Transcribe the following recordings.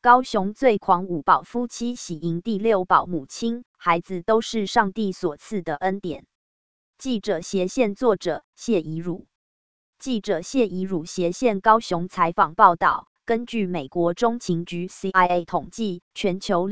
高雄最狂五宝夫妻喜迎第六宝母亲，孩子都是上帝所赐的恩典。记者斜线作者谢怡汝。记者谢怡汝斜线高雄采访报道，根据美国中情局 CIA 统计，全球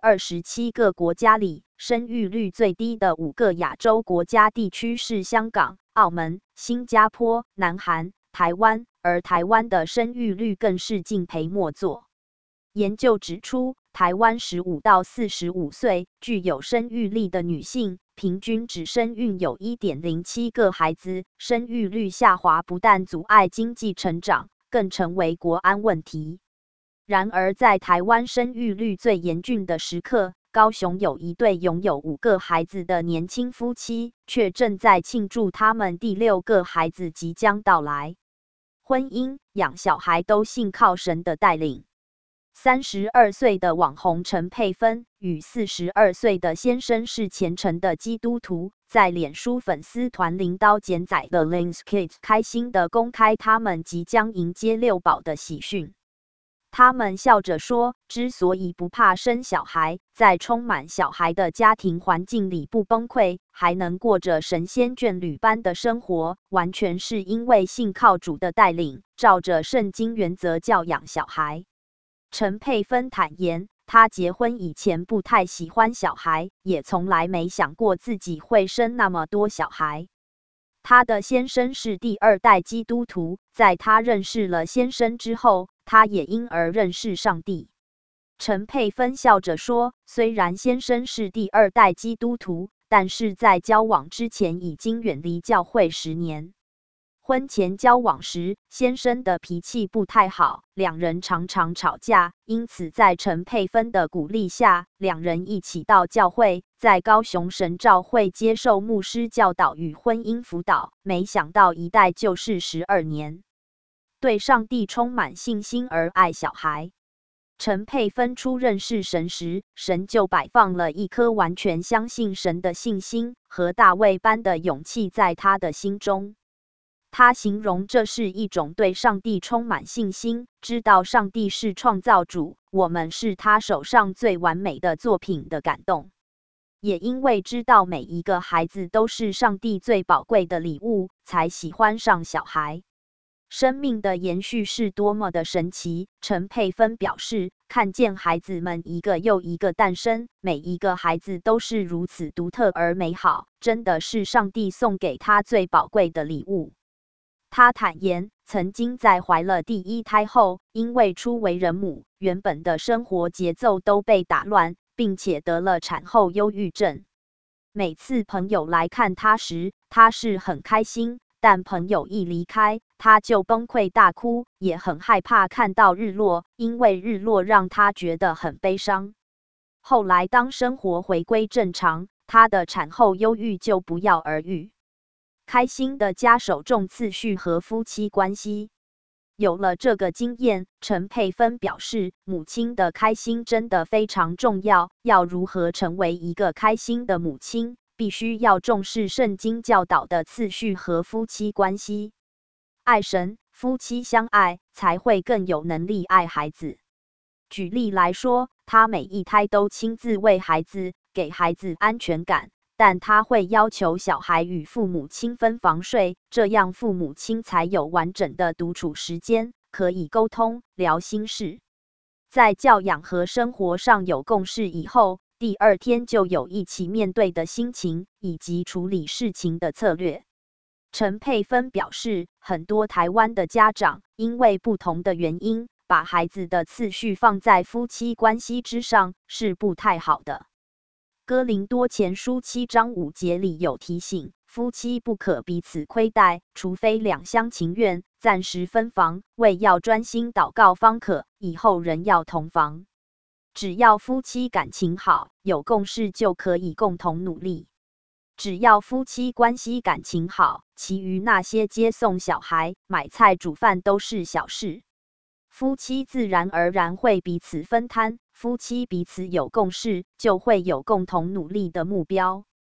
227个国家里，生育率最低的5个亚洲国家地区是香港、澳门、新加坡、南韩、台湾，而台湾的生育率更是敬陪末座。研究指出，台湾15到45岁具有生育力的女性，平均只生育有 1.07 个孩子，生育率下滑不但阻碍经济成长，更成为国安问题。然而，在台湾生育率最严峻的时刻，高雄有一对拥有5个孩子的年轻夫妻，却正在庆祝他们第6个孩子即将到来。婚姻、养小孩都信靠神的带领。32岁的网红陈佩芬与42岁的先生是虔诚的基督徒，在脸书粉丝团领刀剪仔的 Lins Kids 开心地公开他们即将迎接6宝的喜讯。他们笑着说，之所以不怕生小孩，在充满小孩的家庭环境里不崩溃，还能过着神仙眷侣般的生活，完全是因为信靠主的带领，照着圣经原则教养小孩。陈佩芬坦言，她结婚以前不太喜欢小孩，也从来没想过自己会生那么多小孩。她的先生是第2代基督徒，在她认识了先生之后，她也因而认识上帝。陈佩芬笑着说，虽然先生是第2代基督徒，但是在交往之前已经远离教会10年。婚前交往时，先生的脾气不太好，两人常常吵架，因此在陈佩芬的鼓励下，两人一起到教会，在高雄神召会接受牧师教导与婚姻辅导，没想到一待就是12年。对上帝充满信心而爱小孩。陈佩芬初认识神时，神就摆放了一颗完全相信神的信心和大卫般的勇气在他的心中。他形容这是一种对上帝充满信心，知道上帝是创造主，我们是他手上最完美的作品的感动。也因为知道每一个孩子都是上帝最宝贵的礼物，才喜欢上小孩。生命的延续是多么的神奇，陈佩芬表示，看见孩子们一个又一个诞生，每一个孩子都是如此独特而美好，真的是上帝送给他最宝贵的礼物。她坦言，曾经在怀了第1胎后，因为初为人母，原本的生活节奏都被打乱，并且得了产后忧郁症。每次朋友来看她时，她是很开心，但朋友一离开，她就崩溃大哭，也很害怕看到日落，因为日落让她觉得很悲伤。后来当生活回归正常，她的产后忧郁就不药而愈。开心的家首重次序和夫妻关系。有了这个经验，陈佩芬表示，母亲的开心真的非常重要，要如何成为一个开心的母亲，必须要重视圣经教导的次序和夫妻关系。爱神，夫妻相爱，才会更有能力爱孩子。举例来说，她每一胎都亲自喂孩子，给孩子安全感。但他会要求小孩与父母亲分房睡，这样父母亲才有完整的独处时间，可以沟通、聊心事。在教养和生活上有共识以后，第2天就有一起面对的心情，以及处理事情的策略。陈佩芬表示，很多台湾的家长因为不同的原因，把孩子的次序放在夫妻关系之上，是不太好的。哥林多前书7章5节里有提醒，夫妻不可彼此亏待，除非两厢情愿，暂时分房，为要专心祷告方可，以后仍要同房。只要夫妻感情好，有共识就可以共同努力。只要夫妻关系感情好，其余那些接送小孩、买菜煮饭都是小事。夫妻自然而然会彼此分摊，夫妻彼此有共识，就会有共同努力的目标。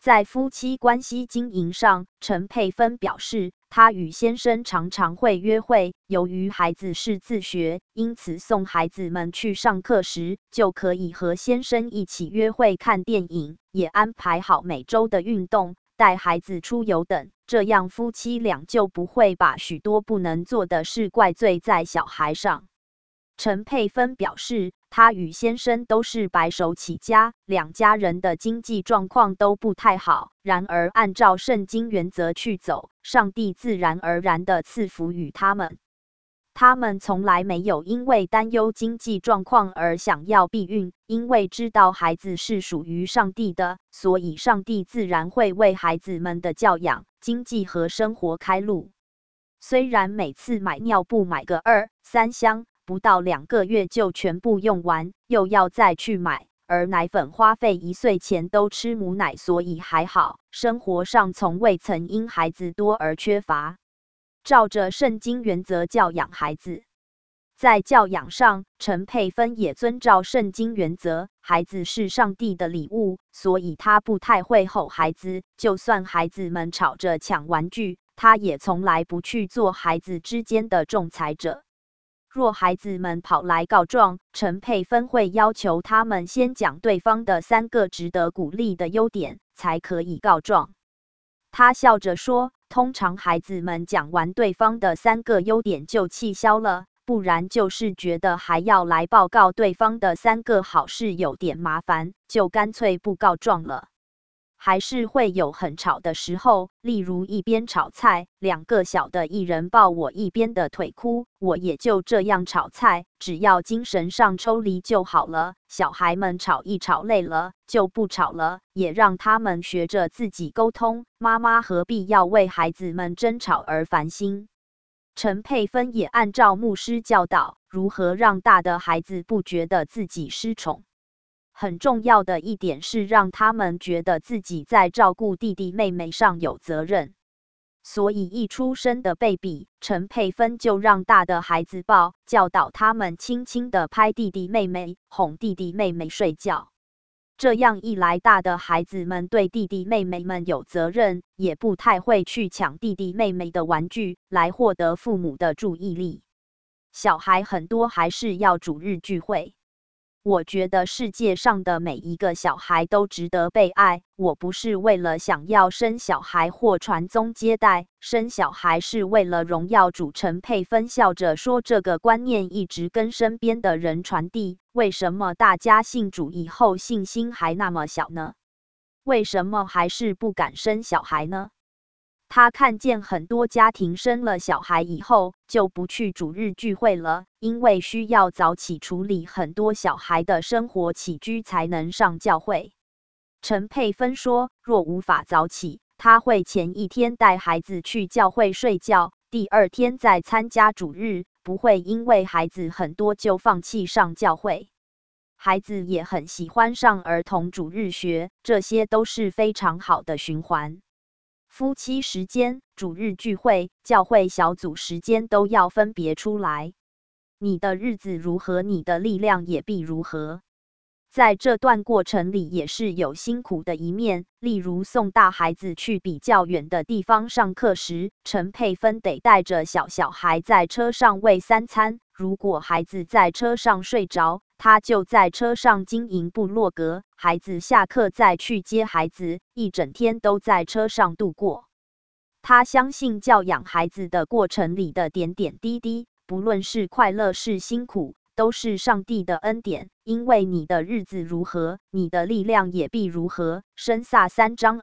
在夫妻关系经营上，陈佩芬表示，她与先生常常会约会，由于孩子是自学，因此送孩子们去上课时，就可以和先生一起约会看电影，也安排好每周的运动、带孩子出游等，这样夫妻俩就不会把许多不能做的事怪罪在小孩上。陈佩芬表示，她与先生都是白手起家，两家人的经济状况都不太好。然而，按照圣经原则去走，上帝自然而然地赐福于他们。他们从来没有因为担忧经济状况而想要避孕，因为知道孩子是属于上帝的，所以上帝自然会为孩子们的教养、经济和生活开路。虽然每次买尿布买个2、3箱，不到2个月就全部用完，又要再去买，而奶粉花费1岁前都吃母奶，所以还好，生活上从未曾因孩子多而缺乏。照着圣经原则教养孩子，在教养上，陈佩芬也遵照圣经原则，孩子是上帝的礼物，所以她不太会吼孩子，就算孩子们吵着抢玩具，她也从来不去做孩子之间的仲裁者。若孩子们跑来告状，陈佩芬会要求他们先讲对方的3个值得鼓励的优点，才可以告状。他笑着说，通常孩子们讲完对方的3个优点就气消了，不然就是觉得还要来报告对方的3个好事有点麻烦，就干脆不告状了。还是会有很吵的时候，例如一边炒菜，2个小的一人抱我一边的腿哭，我也就这样炒菜，只要精神上抽离就好了。小孩们吵一吵累了，就不吵了，也让他们学着自己沟通。妈妈何必要为孩子们争吵而烦心？陈佩芬也按照牧师教导，如何让大的孩子不觉得自己失宠。很重要的一点是让他们觉得自己在照顾弟弟妹妹上有责任。所以一出生的 baby， 陈佩芬就让大的孩子抱，教导他们轻轻地拍弟弟妹妹，哄弟弟妹妹睡觉。这样一来，大的孩子们对弟弟妹妹们有责任，也不太会去抢弟弟妹妹的玩具，来获得父母的注意力。小孩很多还是要主日聚会。我觉得世界上的每一个小孩都值得被爱。我不是为了想要生小孩或传宗接代，生小孩是为了荣耀主。陈佩芬笑着说，这个观念一直跟身边的人传递。为什么大家信主以后信心还那么小呢？为什么还是不敢生小孩呢？他看见很多家庭生了小孩以后就不去主日聚会了，因为需要早起处理很多小孩的生活起居才能上教会。陈佩芬说，若无法早起，他会前一天带孩子去教会睡觉，第2天再参加主日，不会因为孩子很多就放弃上教会。孩子也很喜欢上儿童主日学，这些都是非常好的循环。夫妻时间、主日聚会、教会小组时间都要分别出来。你的日子如何，你的力量也必如何。在这段过程里也是有辛苦的一面，例如送大孩子去比较远的地方上课时，陈佩芬得带着小孩在车上喂3餐，如果孩子在车上睡着，他就在车上经营部落格，孩子下课再去接孩子，一整天都在车上度过。他相信教养孩子的过程里的点点滴滴，不论是快乐是辛苦，都是上帝的恩典，因为你的日子如何，你的力量也必如何。申撒3章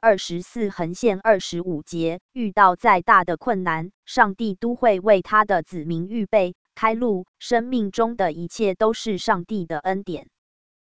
24-25节，遇到再大的困难，上帝都会为他的子民预备开路，生命中的一切都是上帝的恩典。